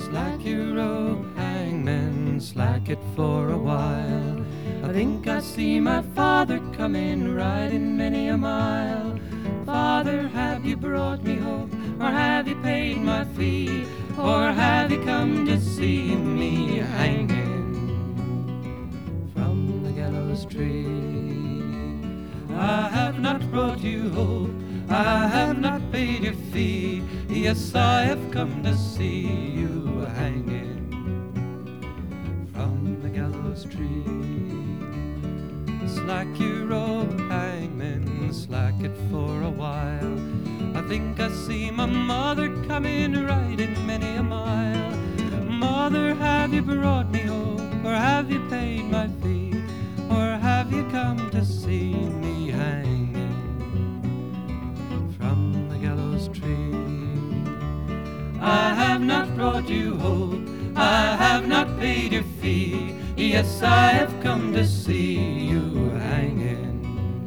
Slack your rope, hangman, slack it for a while. I think I see my father coming, riding many a mile. Father, have you brought me hope, or have you paid my fee, or have you come to see me hanging from the gallows tree? I have not brought you hope, I have not paid your fee. Yes, I have come to see you hanging from the gallows tree. Slack your rope, hangman, slack it for a while. I think I see my mother coming, riding many a mile. Mother, have you brought me home, or have you paid my fee, or have you come to see me hanging from the gallows tree? I have not brought you hope, I have not paid your fee. Yes, I have come to see you hanging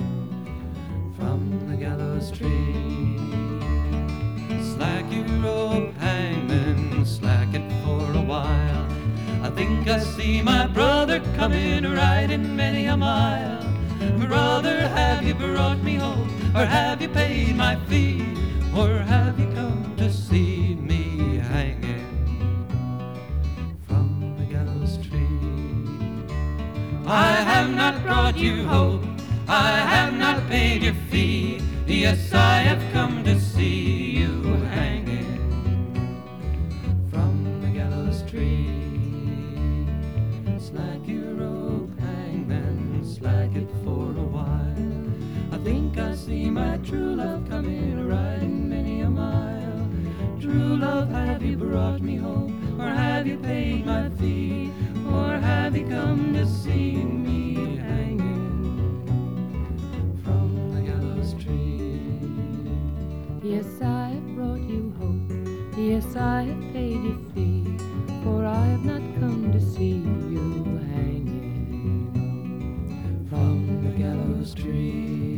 from the gallows tree. Slack your rope, hangman, slack it for a while. I think I see my brother coming, riding many a mile. Brother, have you brought me home, or have you paid my fee, or have you come to see me hanging from the gallows tree? I have not brought you hope, I have not paid your fee. Yes, I have come to see you hanging from the gallows tree. Slack your rope, hangman, slack it for a while. I think I see my true love coming, riding many a mile. True love, have you brought me home, or have you paid my fee, or have you come to see me hanging from the gallows tree? Yes, I have brought you hope, yes, I have paid your fee, for I have not come to see you hanging from the gallows tree.